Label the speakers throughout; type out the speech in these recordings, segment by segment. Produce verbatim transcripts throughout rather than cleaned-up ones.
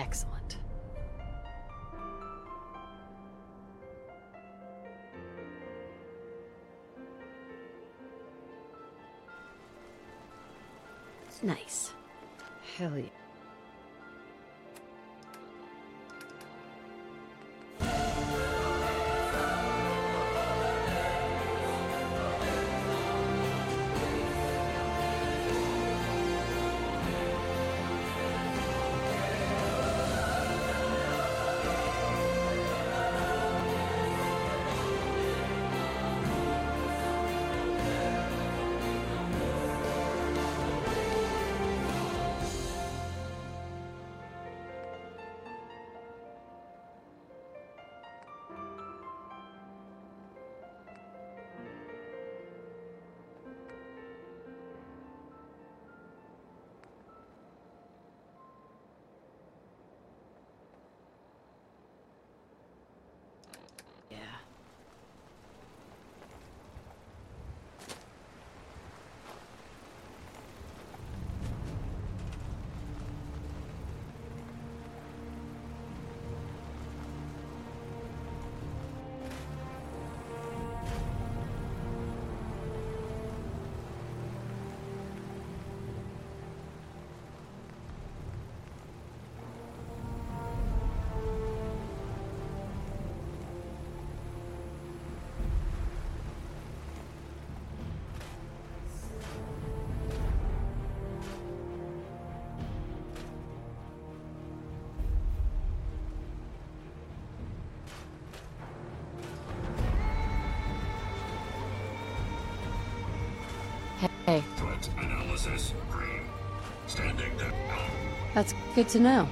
Speaker 1: Excellent. Nice. Hell yeah. Yeah. Hey,
Speaker 2: Threat analysis green. Standing down.
Speaker 1: that's good to know.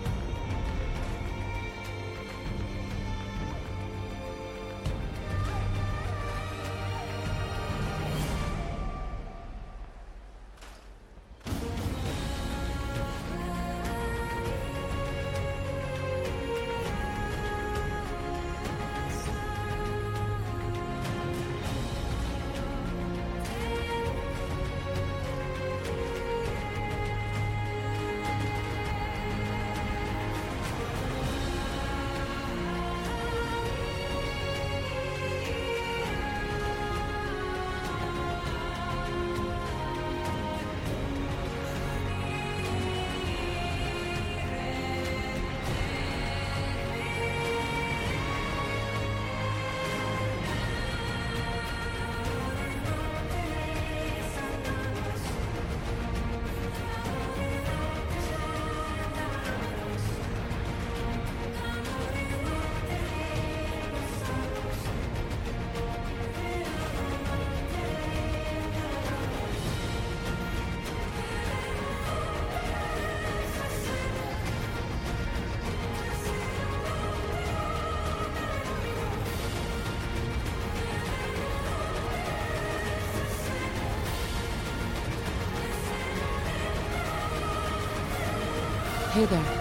Speaker 1: Hey there.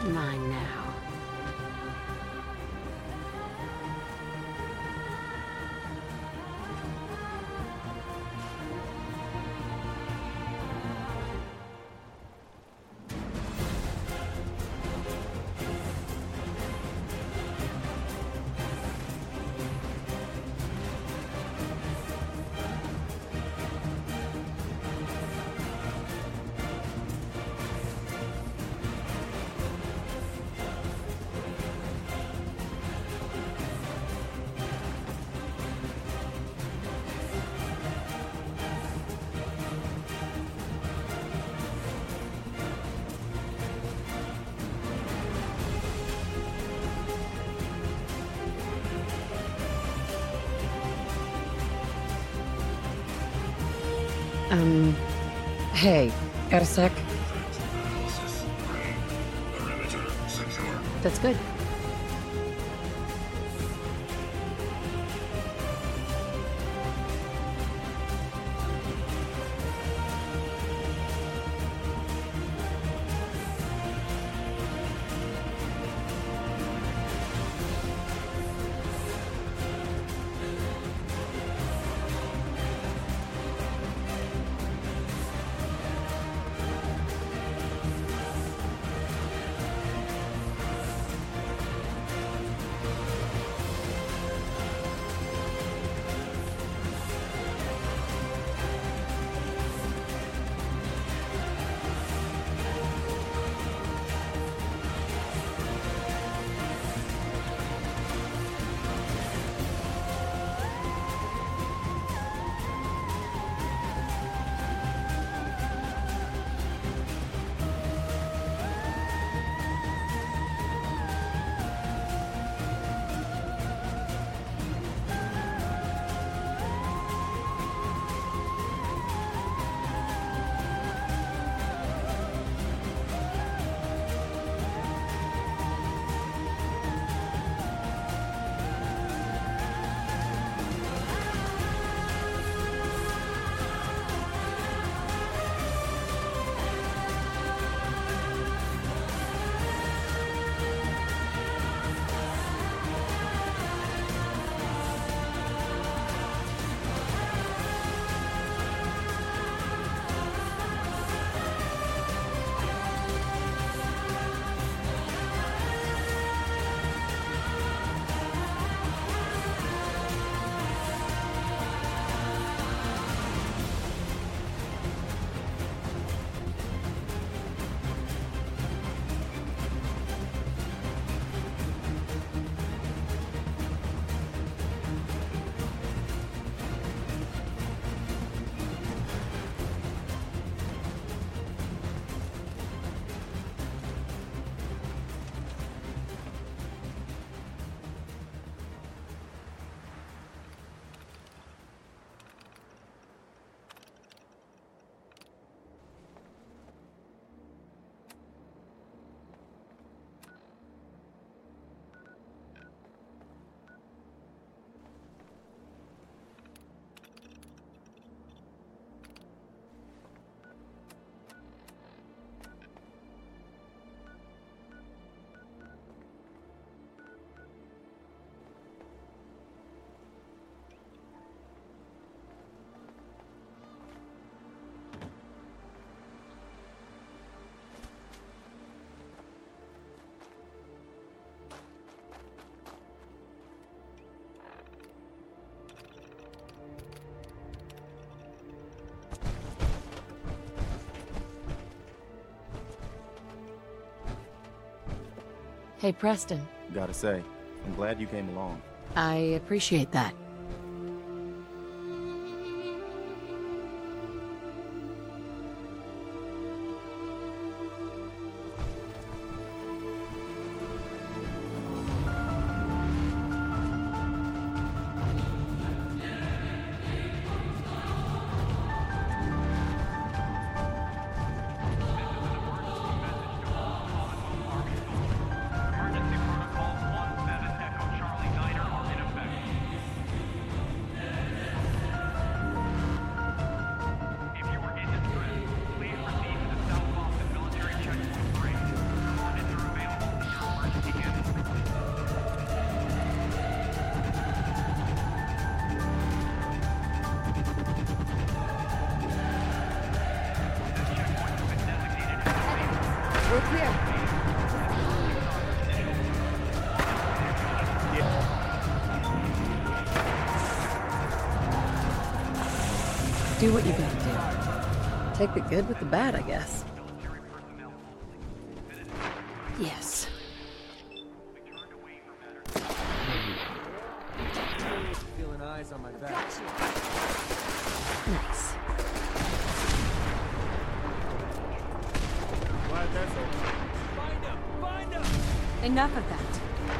Speaker 1: Mine now. Um, hey, got a sec?
Speaker 2: Analysis ready. Perimeter secure.
Speaker 1: That's good. Hey, Preston.
Speaker 3: Gotta say, I'm glad you came along.
Speaker 1: I appreciate that. Do what you gotta do. Take the good with the bad, I guess. Yes.
Speaker 4: Feeling eyes on my back.
Speaker 1: Nice.
Speaker 4: Glad that's over. Find him! Find him!
Speaker 5: Enough of that.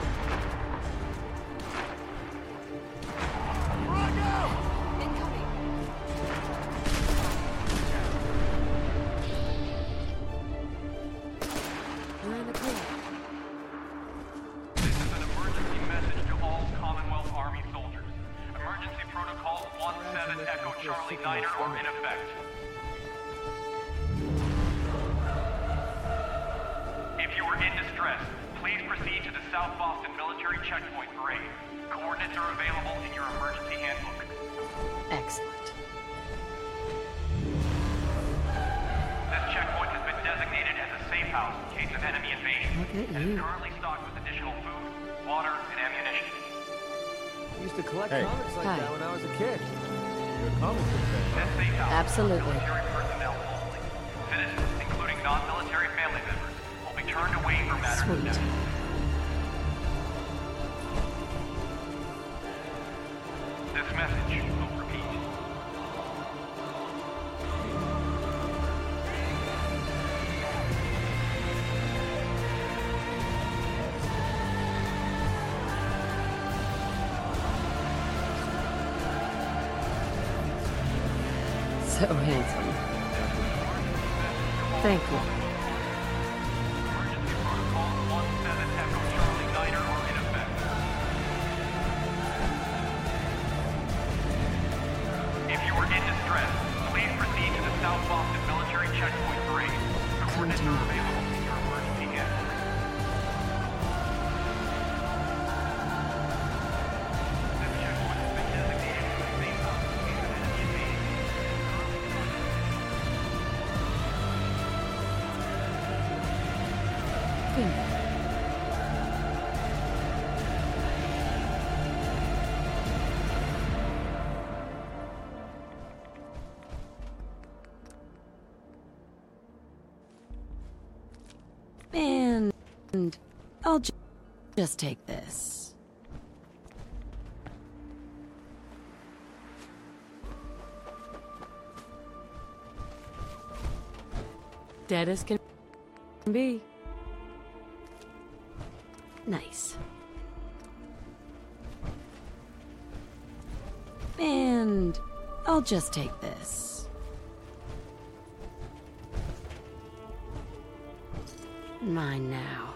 Speaker 1: You're in the clear.
Speaker 6: This is an emergency message to all Commonwealth Army soldiers. Emergency Protocol one seven Echo Charlie Niner are in effect. If you are in distress, please proceed to the South Boston Military Checkpoint Parade. Coordinates are available in your emergency handbook.
Speaker 1: Excellent.
Speaker 6: This checkpoint has been designated as a safe house in case of enemy invasion.
Speaker 1: Look at
Speaker 6: and is
Speaker 1: you.
Speaker 6: currently stocked with additional food, water, and ammunition.
Speaker 4: I used to collect
Speaker 3: Hey.
Speaker 4: comics like
Speaker 1: Hi.
Speaker 4: that when I was a kid.
Speaker 3: You're a comic book fan, huh?
Speaker 6: This safe house
Speaker 1: Absolutely.
Speaker 6: is for military personnel only. Citizens, including non-military family members, will be turned away from matters of
Speaker 1: Sweet.
Speaker 6: necessity. This message will repeat.
Speaker 1: So handsome. Thank you.
Speaker 6: Emergency Protocol one seven Echo Charlie Niner are in effect. If you are in distress, please proceed to the South Boston Military Checkpoint Parade. Coordinates are available in your emergency handbook. This checkpoint has been designated as a safe house in case of enemy invasion.
Speaker 1: Good. And I'll ju- just take this. Dead as can be. Nice. And I'll just take this. Mine now.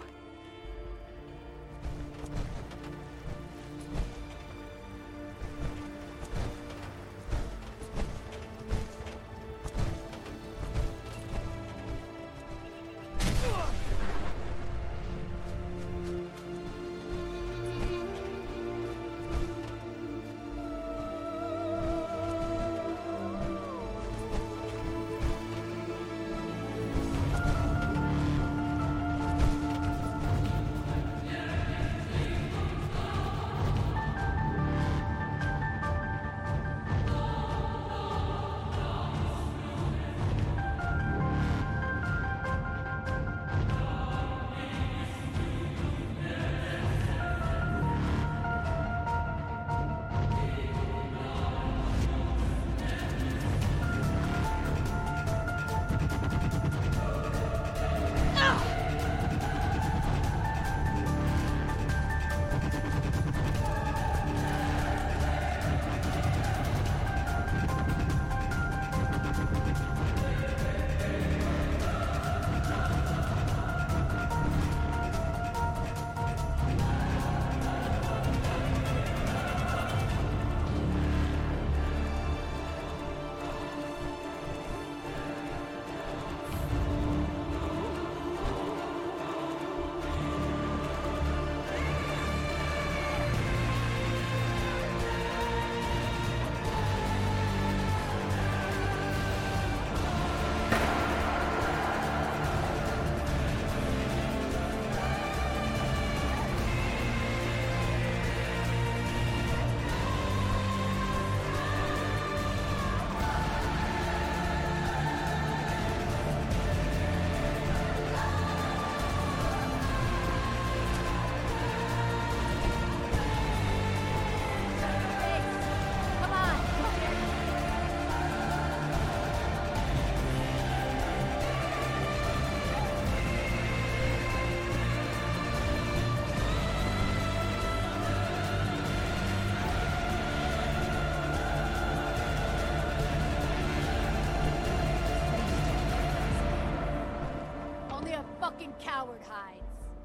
Speaker 5: fucking coward hides.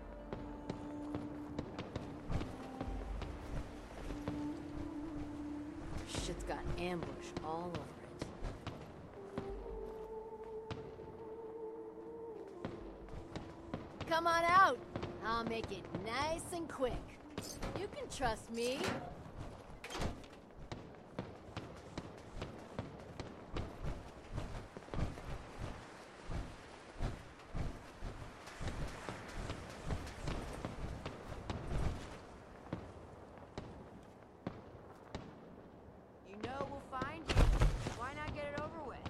Speaker 1: Shit's got ambush all over it.
Speaker 5: Come on out. I'll make it nice and quick. You can trust me. You know we'll find you. Why not get it over with?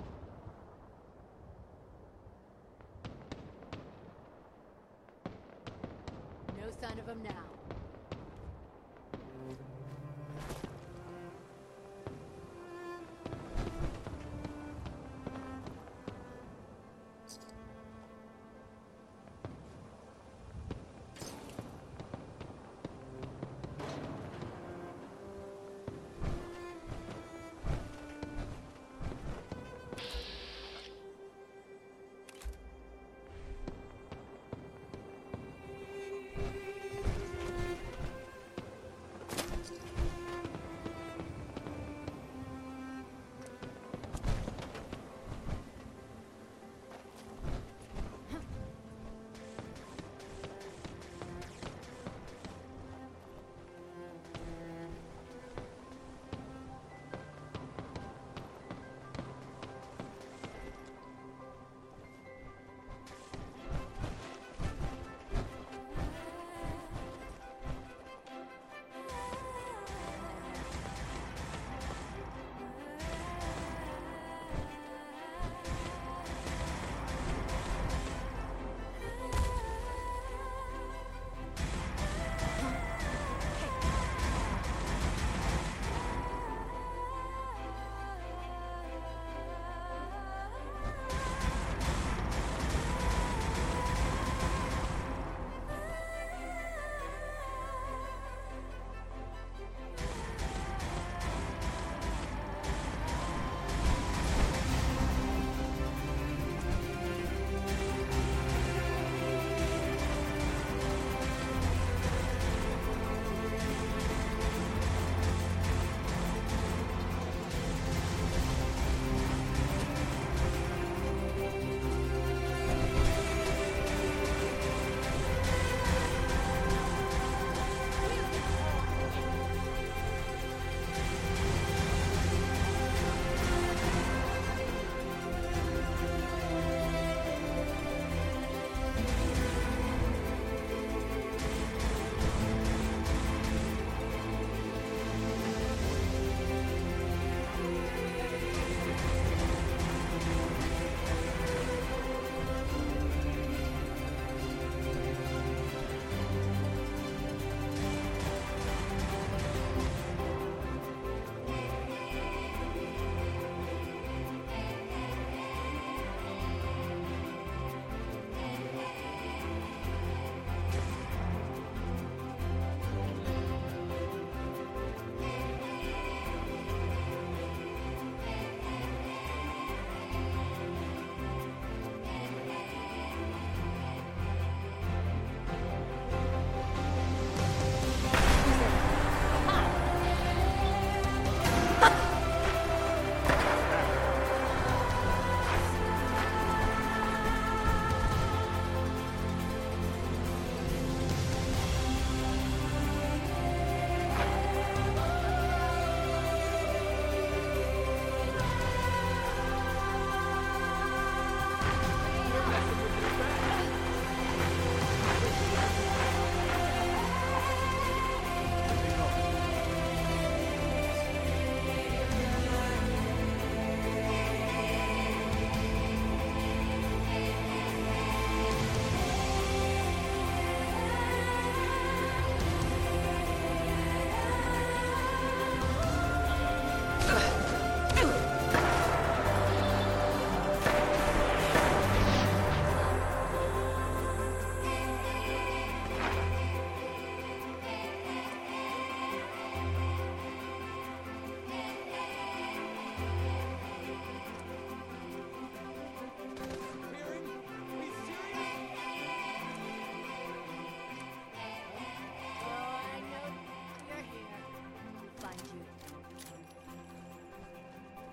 Speaker 5: No sign of him now.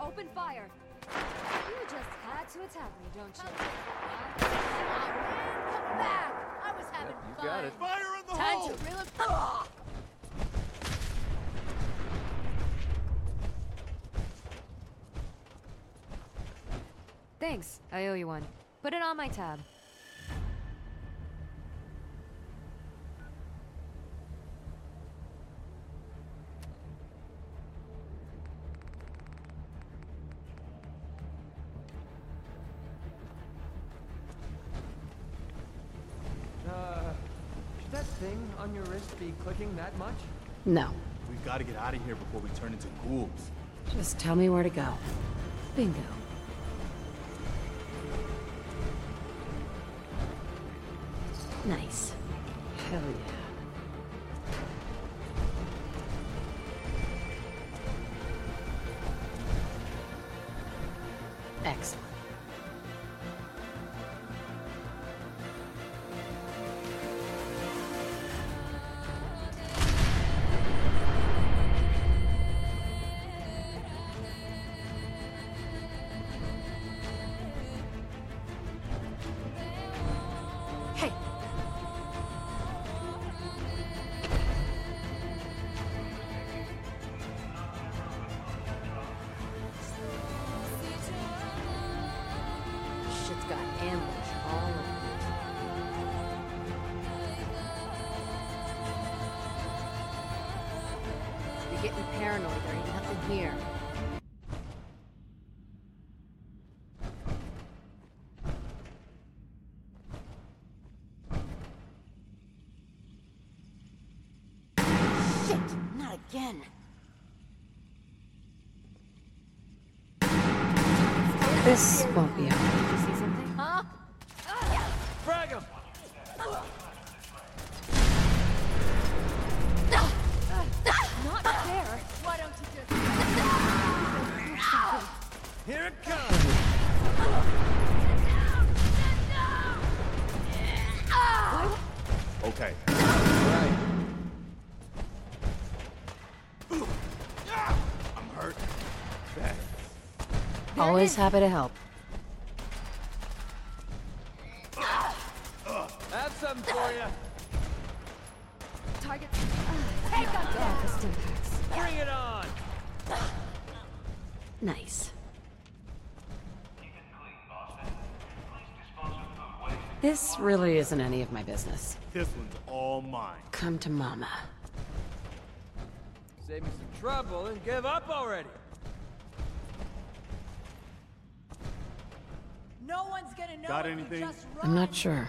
Speaker 7: Open fire. You just had to attack me, don't you?
Speaker 5: Come back! I was having
Speaker 4: You
Speaker 5: fun.
Speaker 4: got it.
Speaker 2: Fire in the
Speaker 5: Time
Speaker 2: hole!
Speaker 5: to reel it. Ugh!
Speaker 7: Thanks. I owe you one. Put it on my tab.
Speaker 4: Uh, should that thing on your wrist be clicking that much?
Speaker 1: No.
Speaker 3: We gotta get out of here before we turn into ghouls.
Speaker 1: Just tell me where to go. Bingo. Nice. Hell yeah. Excellent. Hey! Shit's got ambush all over it. You're getting paranoid. There ain't nothing here. Shit! Not again. This won't be hard.
Speaker 7: Did you see something?
Speaker 5: Huh?
Speaker 4: Frag him!
Speaker 7: Not fair.
Speaker 5: Why don't you just...
Speaker 4: Here it comes!
Speaker 3: Okay.
Speaker 4: Right.
Speaker 3: I'm hurt. Bad.
Speaker 1: Always happy to help.
Speaker 4: Have something for you.
Speaker 7: Target. Take up yeah, the stim packs.
Speaker 4: Bring it on!
Speaker 1: Nice. This really isn't any of my business.
Speaker 3: This one's all mine.
Speaker 1: Come to mama.
Speaker 4: Save me some trouble and give up already.
Speaker 5: No one's gonna know
Speaker 3: Got
Speaker 5: if you
Speaker 3: anything?
Speaker 5: just
Speaker 1: I'm not sure.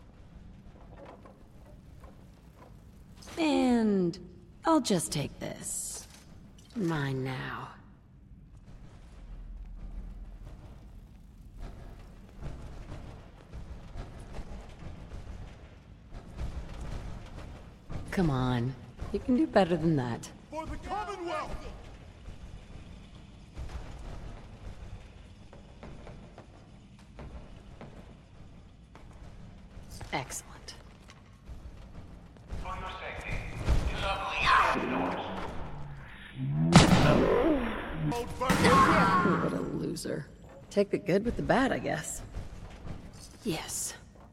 Speaker 1: And I'll just take this. Mine now. Come on. You can do better than that.
Speaker 2: For the Commonwealth!
Speaker 1: Excellent.
Speaker 6: For your safety, use our
Speaker 2: Old Burger!
Speaker 1: What a loser. Take the good with the bad, I guess. Yes.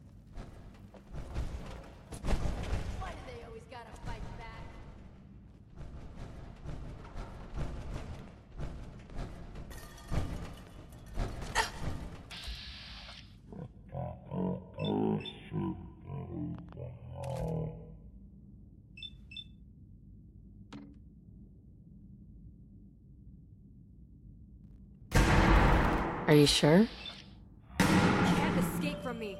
Speaker 5: Why do they always gotta fight back?
Speaker 1: Are you sure?
Speaker 7: You can't escape from me.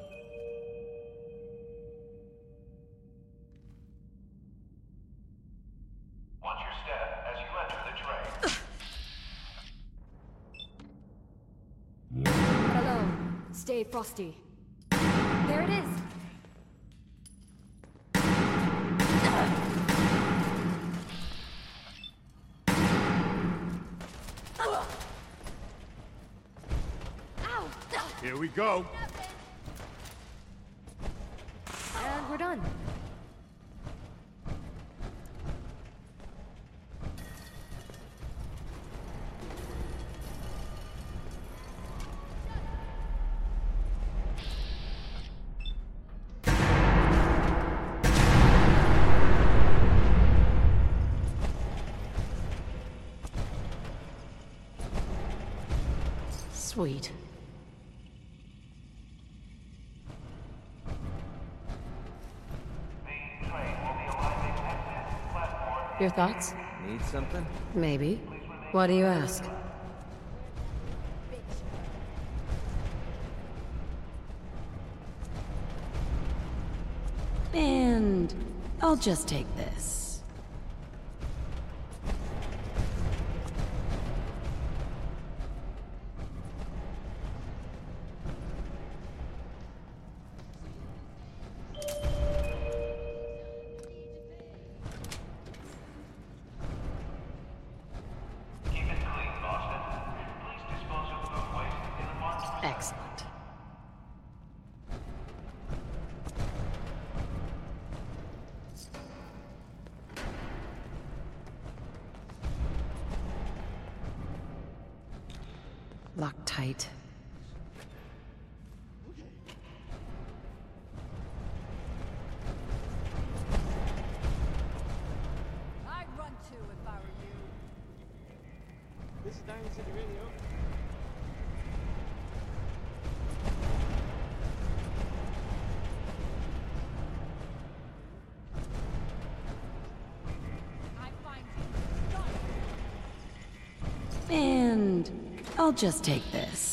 Speaker 6: Watch your step as you enter the train.
Speaker 7: Hello. Stay frosty. There it is. Ow!
Speaker 3: Here we go.
Speaker 7: And we're done.
Speaker 1: Sweet. Your thoughts?
Speaker 4: Need something?
Speaker 1: Maybe. Why do you ask? And I'll just take this. Excellent. Locked tight.
Speaker 5: I'd run too if I were you.
Speaker 4: This is Diamond City Radio.
Speaker 5: I find you done.
Speaker 1: And I'll just take this.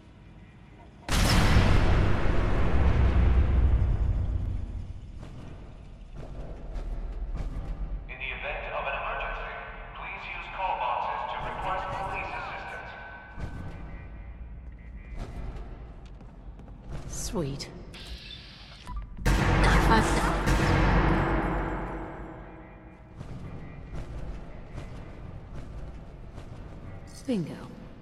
Speaker 2: In the event of an emergency, please use call boxes to request police assistance.
Speaker 1: Sweet. Bingo.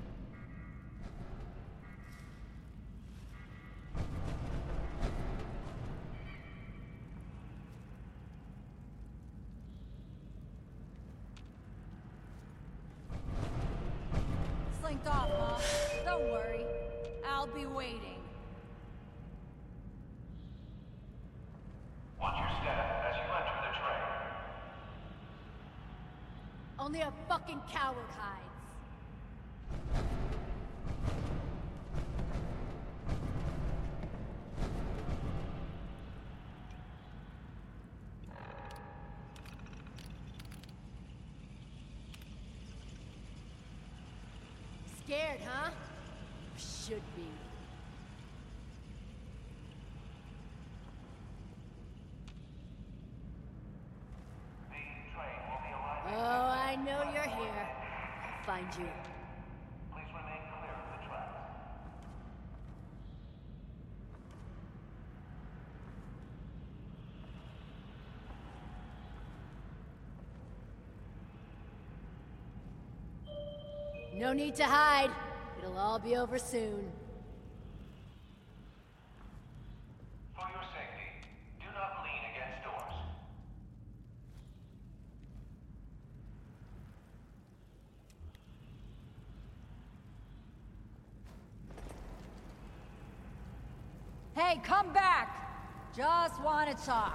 Speaker 5: Slinked off, huh? Don't worry. I'll be waiting.
Speaker 2: Watch your step as you enter the train.
Speaker 5: Only a fucking coward hides. Scared, huh? Should be. Oh, I know you're here. I'll find you.
Speaker 2: Please remain clear of the tracks.
Speaker 5: No need to hide. It'll all be over soon.
Speaker 2: For your safety, do not lean against doors.
Speaker 7: Hey, come back! Just want to talk.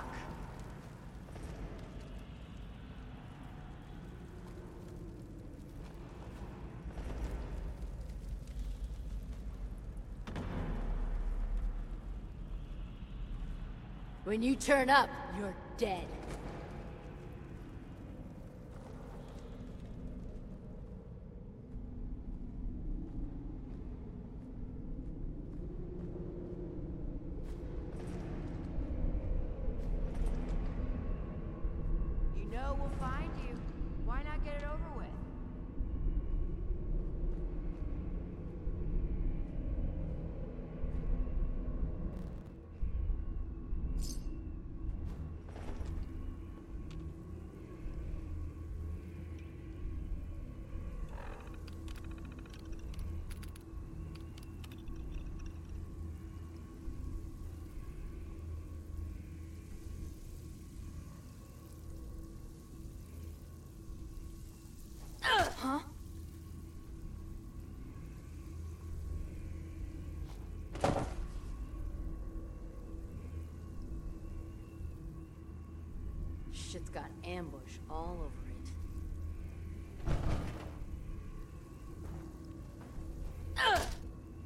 Speaker 5: When you turn up, you're dead.
Speaker 8: You know we'll find you. Why not get it over with?
Speaker 5: Huh? Shit's got ambush all over it. Ugh!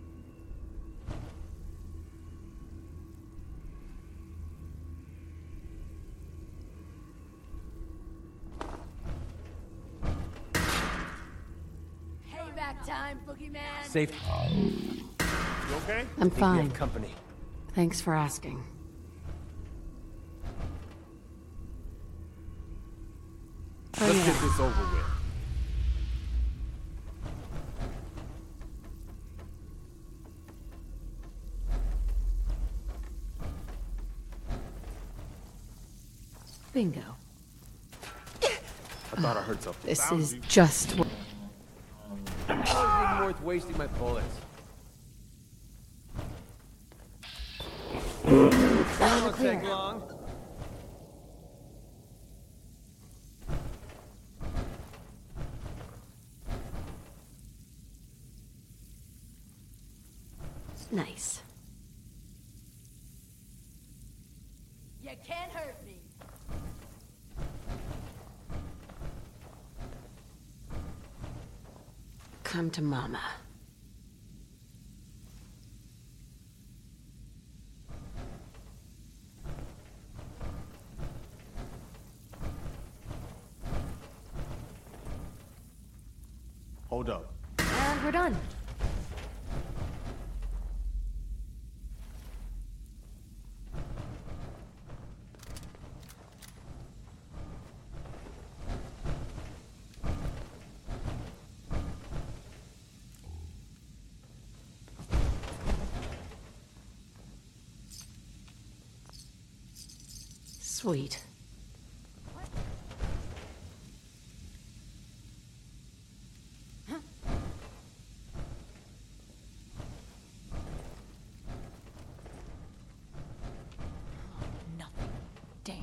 Speaker 5: About time, boogeyman.
Speaker 4: Safe.
Speaker 3: You okay?
Speaker 1: I'm
Speaker 4: We
Speaker 1: fine.
Speaker 4: have company.
Speaker 1: Thanks for asking. Oh,
Speaker 3: Let's
Speaker 1: yeah.
Speaker 3: get this over with.
Speaker 1: Bingo.
Speaker 3: I thought I heard something.
Speaker 1: This
Speaker 3: Found
Speaker 1: is
Speaker 3: you.
Speaker 1: just what...
Speaker 4: Wasn't even worth wasting my bullets. That won't take long.
Speaker 1: Nice.
Speaker 5: You can't hurt me.
Speaker 1: Come to Mama.
Speaker 3: Hold up.
Speaker 5: And we're done.
Speaker 1: Sweet.
Speaker 7: Nothing. Damn.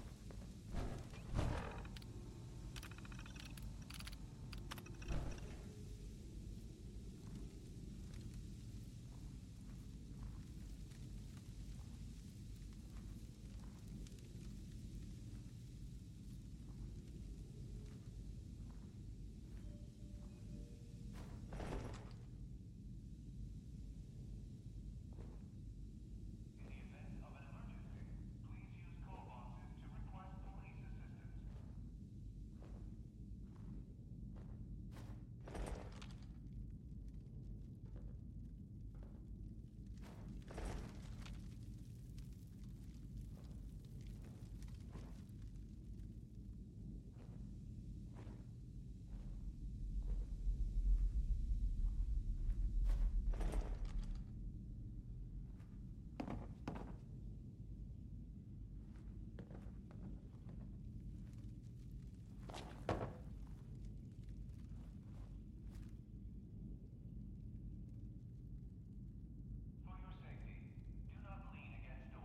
Speaker 2: For your safety, do not lean against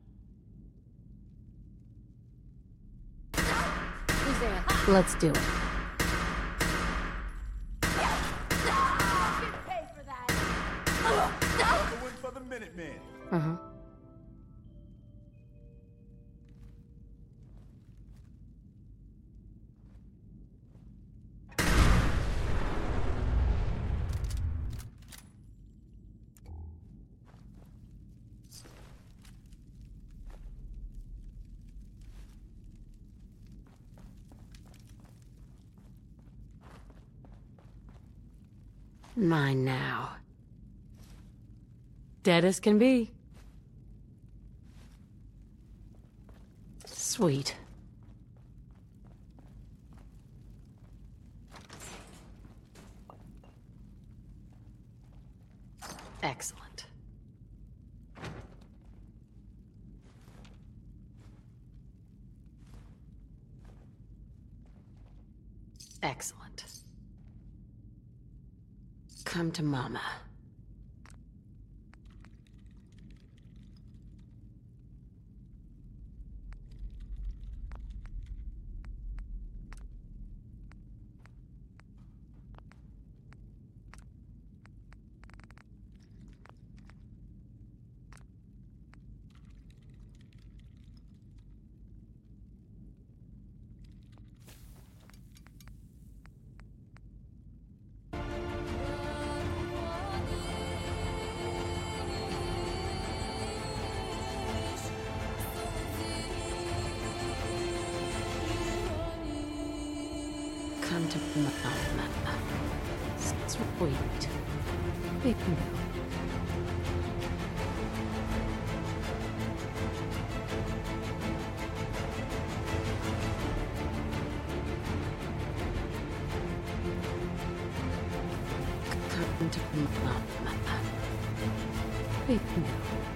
Speaker 2: doors.
Speaker 5: Who's there?
Speaker 1: Let's do it.
Speaker 5: You pay for that.
Speaker 3: Going for the Minutemen.
Speaker 1: Uh-huh. Mine now. Dead as can be. Sweet. Excellent. Excellent. Come to Mama. Come to Mama. Sweet. Bingo. Come to mama. Bingo.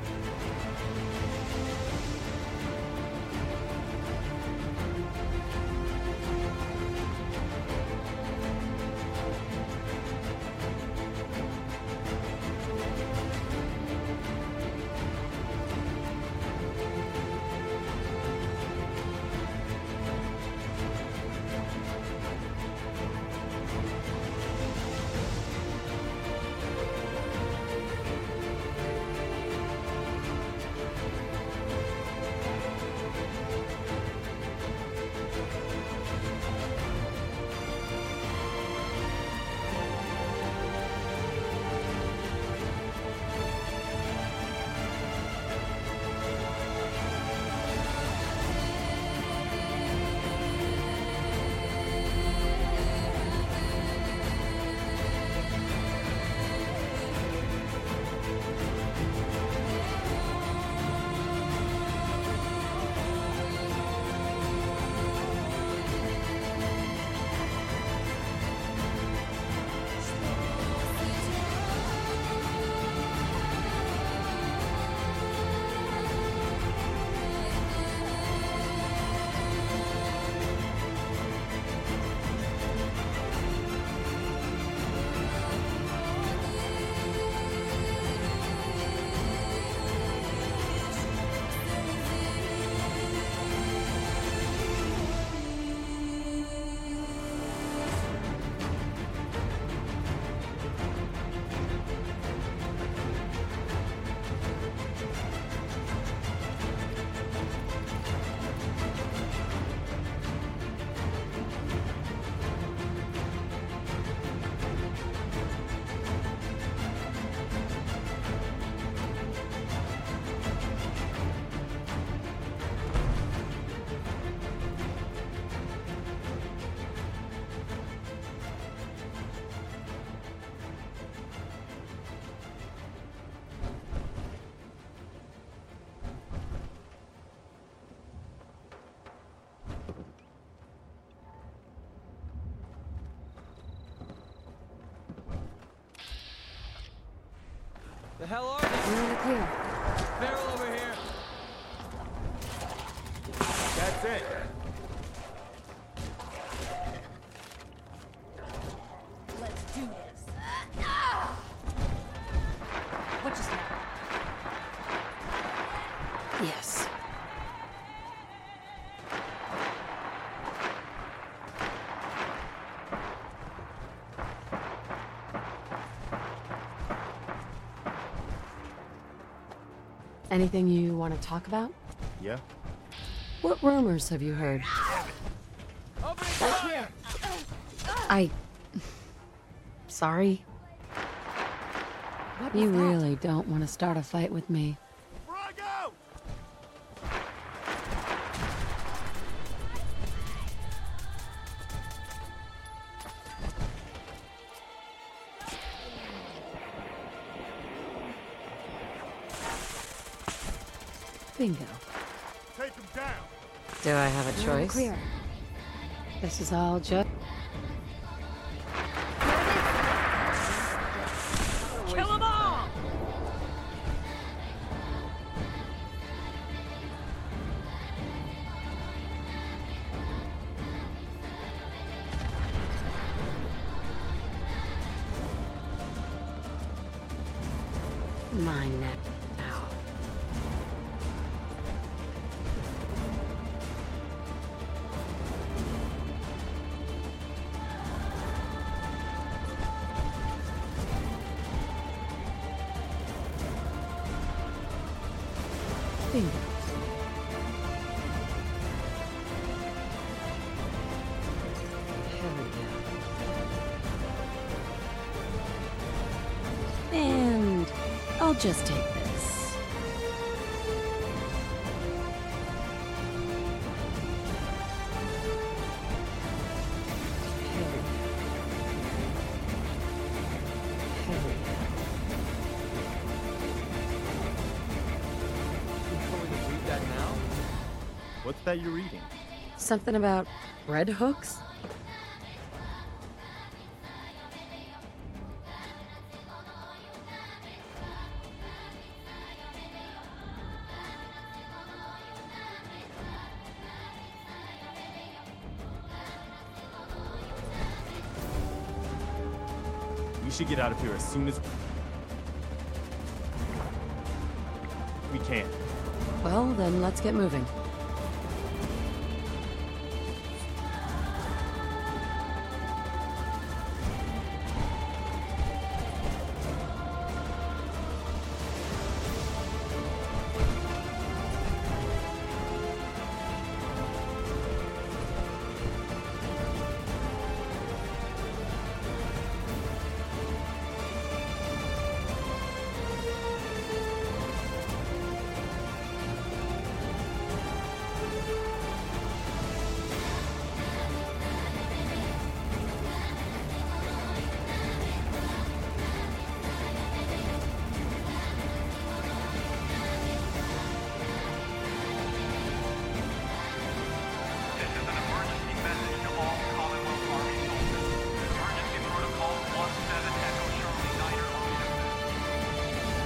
Speaker 4: The hell are you?
Speaker 1: You're in the clear.
Speaker 4: Barrel over here.
Speaker 3: That's it.
Speaker 7: Let's do this. What just happened?
Speaker 1: Yes. Anything you want to talk about?
Speaker 3: Yeah?
Speaker 1: What rumors have you heard?
Speaker 4: Opening fire!
Speaker 1: I... Sorry.
Speaker 7: What
Speaker 1: You
Speaker 7: was that?
Speaker 1: really don't want to start a fight with me.
Speaker 3: Brago!
Speaker 1: Bingo.
Speaker 3: Take him down.
Speaker 1: Do I have a
Speaker 7: You're in the
Speaker 1: choice?
Speaker 7: clear.
Speaker 1: This is all just...
Speaker 7: Kill them all!
Speaker 1: Mine now. Bingo. Hell yeah. And I'll just take this. Hell yeah.
Speaker 3: What's that you're reading?
Speaker 1: Something about bread hooks?
Speaker 3: We should get out of here as soon as we can.
Speaker 1: Well, then let's get moving.
Speaker 6: This is an emergency message to all Commonwealth Army soldiers. Emergency protocol one seven Echo Charlie Niner on shipment.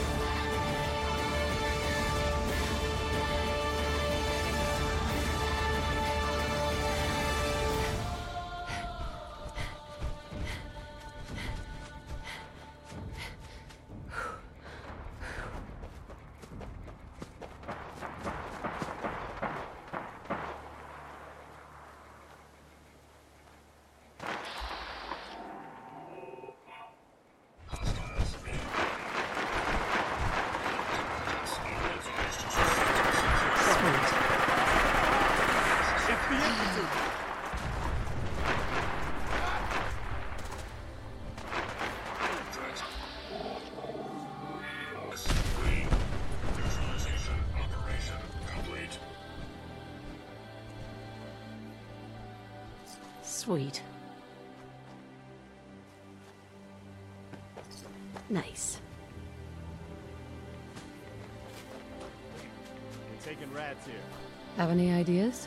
Speaker 1: Sweet.
Speaker 3: It's the infantry!
Speaker 1: Sweet. Nice.
Speaker 3: We're taking rats here.
Speaker 1: Have any ideas?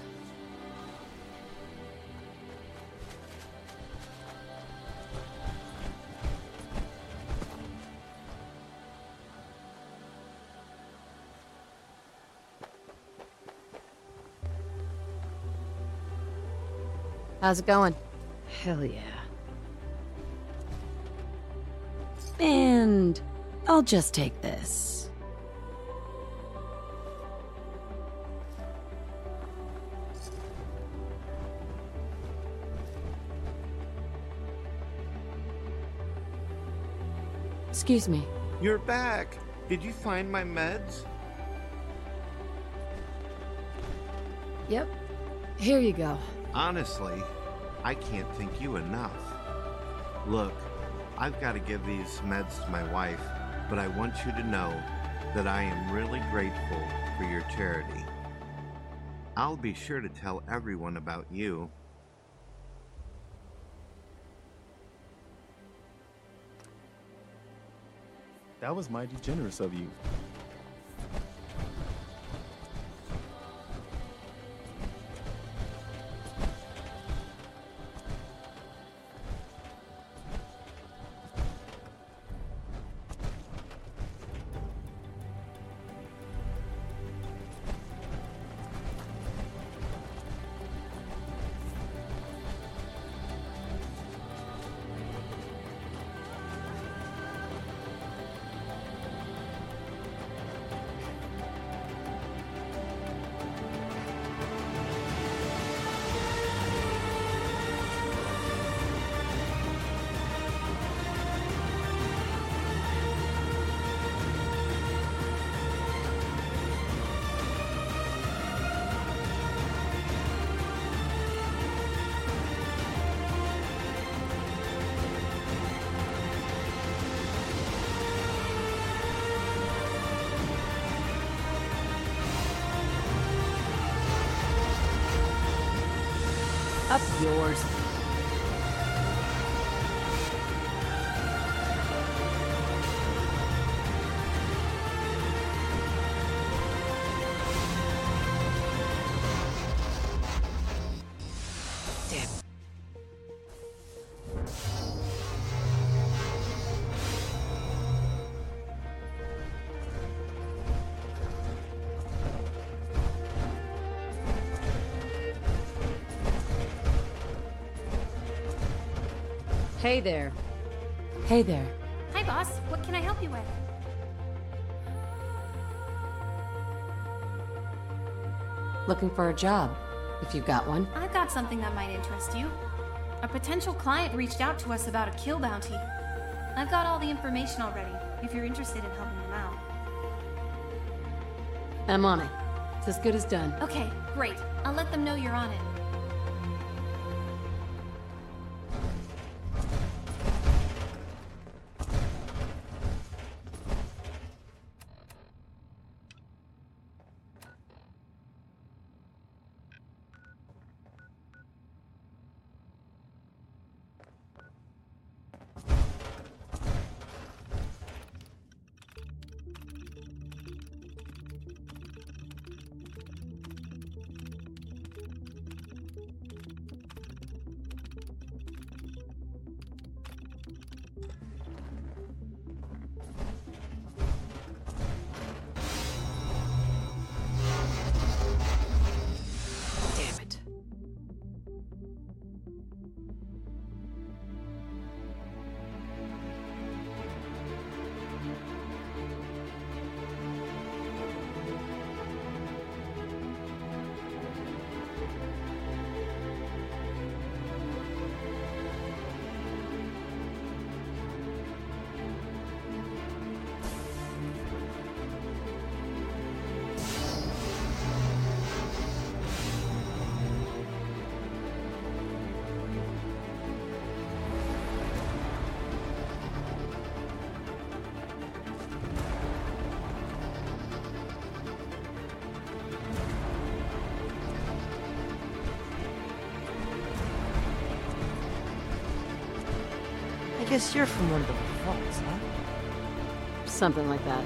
Speaker 1: How's it going? Hell yeah. And I'll just take this. Excuse me.
Speaker 9: You're back. Did you find my meds?
Speaker 1: Yep. Here you go.
Speaker 9: Honestly, I can't thank you enough. Look, I've got to give these meds to my wife, but I want you to know that I am really grateful for your charity. I'll be sure to tell everyone about you.
Speaker 3: That was mighty generous of you.
Speaker 1: Up yours. Hey there. Hey there.
Speaker 10: Hi, boss. What can I help you with?
Speaker 1: Looking for a job, if you've got one.
Speaker 10: I've got something that might interest you. A potential client reached out to us about a kill bounty. I've got all the information already, if you're interested in helping them out.
Speaker 1: I'm on it. It's as good as done.
Speaker 10: Okay, great. I'll let them know you're on it.
Speaker 11: I guess you're from one of the vaults, huh?
Speaker 1: Something like that.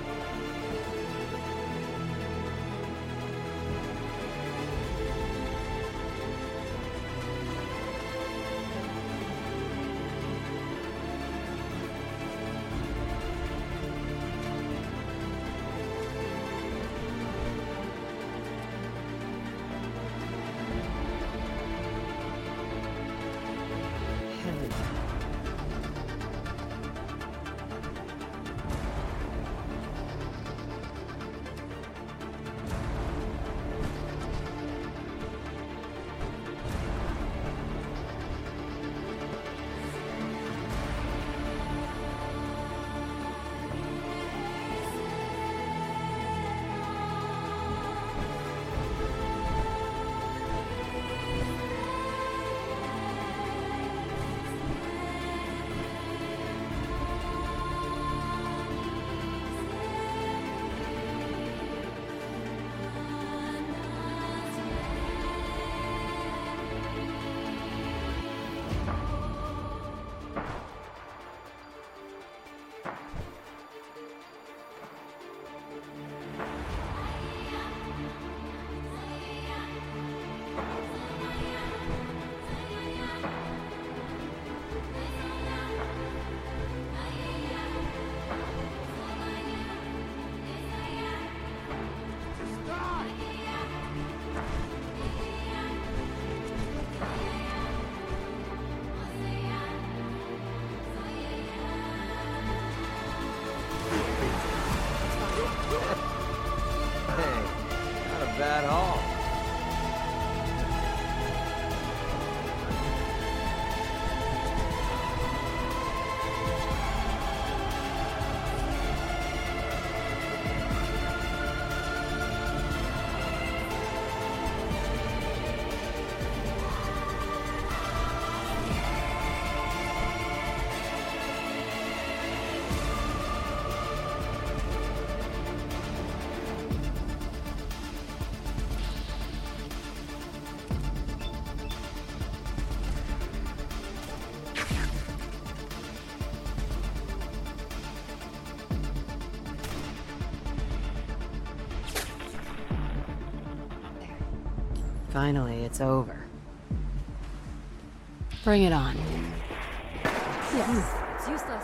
Speaker 4: Bad haul.
Speaker 1: Finally, it's over. Bring it on.
Speaker 5: Yes, it's useless.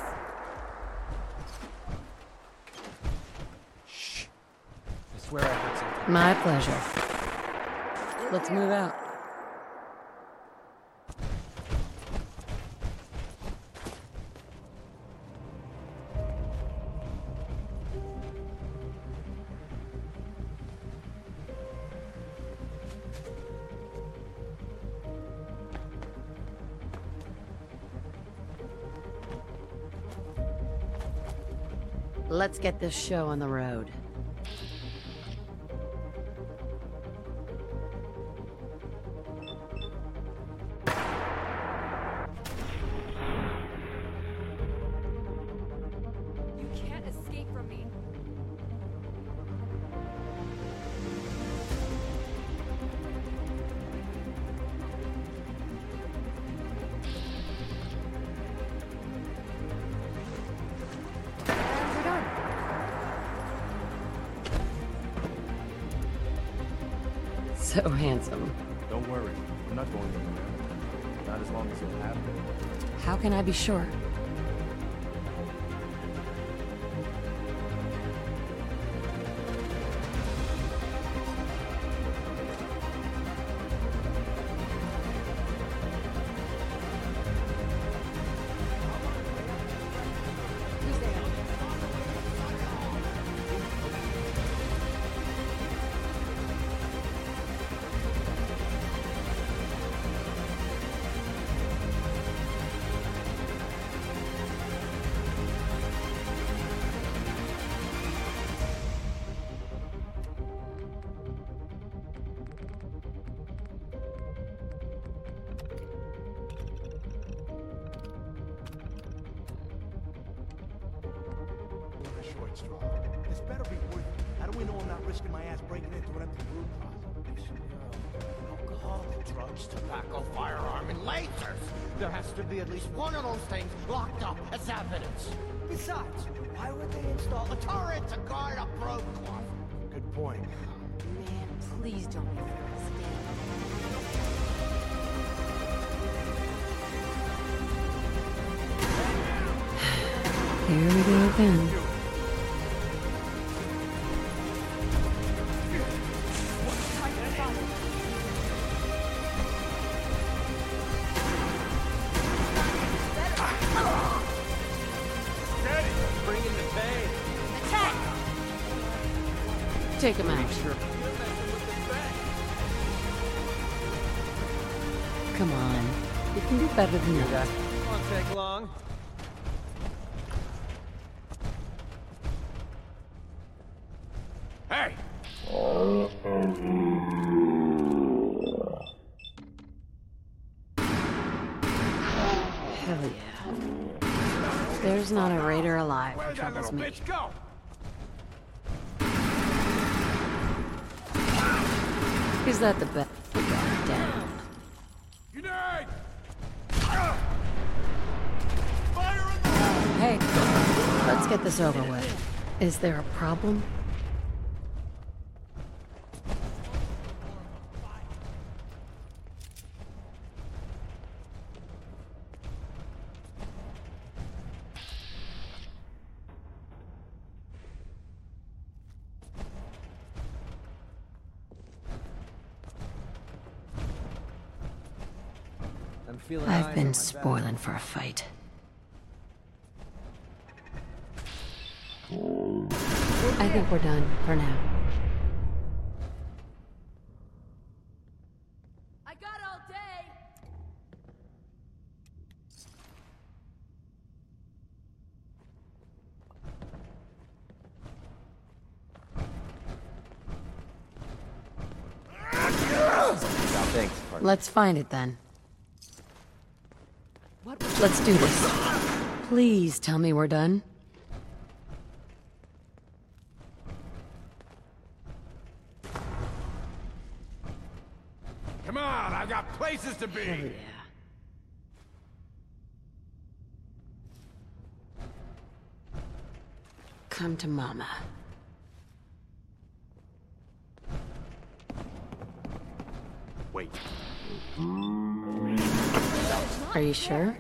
Speaker 4: Shh. I swear I heard something.
Speaker 1: My pleasure. Let's move out. Let's get this show on the road.
Speaker 8: You can't escape from me. And we're done.
Speaker 1: So handsome.
Speaker 3: Don't worry. I'm not going anywhere. Not as long as you'll have me.
Speaker 1: How can I be sure?
Speaker 12: Short straw. This better be worth it. How do we know I'm not risking my ass breaking into an empty brew closet? Alcohol, drugs, tobacco, firearm, and lasers. There has to be at least one of those things locked up as evidence. Besides, why would they install a turret to guard a brew closet? Good point.
Speaker 5: Man, please don't be
Speaker 1: Here we go again. Take him out. Come on. You can do better than that.
Speaker 4: Won't take long.
Speaker 12: Hey!
Speaker 1: Hell yeah. There's not a raider alive who troubles me.
Speaker 12: Bitch, go!
Speaker 1: Is that the best? Down.
Speaker 12: Grenade!
Speaker 1: Hey, let's get this over with. Is there a problem?
Speaker 4: I'm feeling
Speaker 1: I've been spoiling for a fight. I think we're done for now.
Speaker 8: I got all day.
Speaker 1: Let's find it then. Let's do this. Please tell me we're done.
Speaker 12: Come on, I've got places to be!
Speaker 1: Oh, yeah. Come to Mama.
Speaker 3: Wait.
Speaker 1: Are you sure?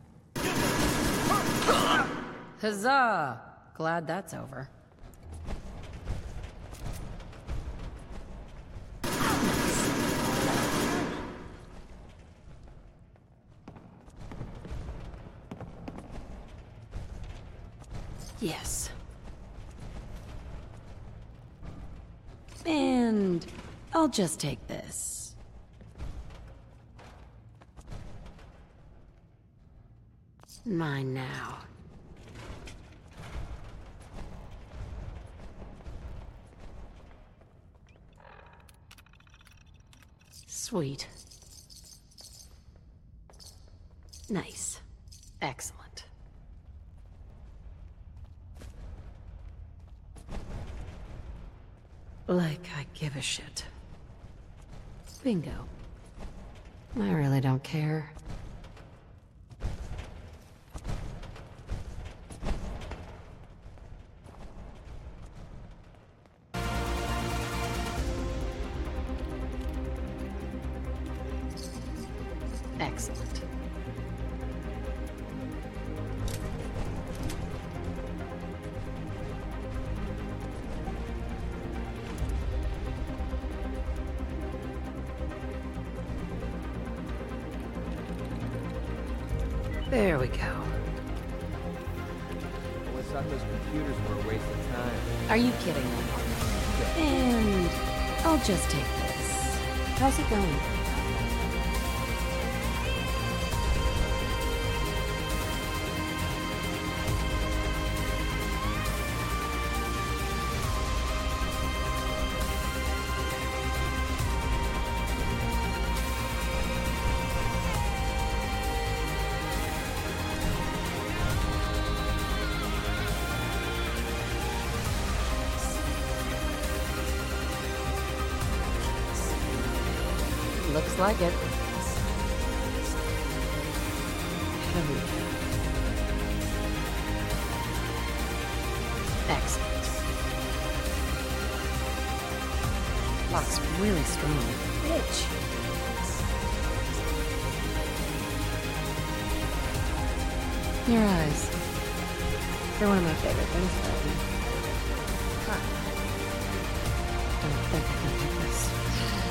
Speaker 1: Huzzah! Glad that's over. Yes. And I'll just take this. Mine now. Sweet. Nice. Excellent. Like I give a shit. Bingo. I really don't care. Excellent. There we go.
Speaker 4: Always thought those computers were a waste of time.
Speaker 1: Are you kidding me? And I'll just take this. How's it going? Looks like it. Heavy. Excellent. Lock's really strong. Bitch. Your eyes. They're one of my favorite things about you. Huh. Don't think I can take this.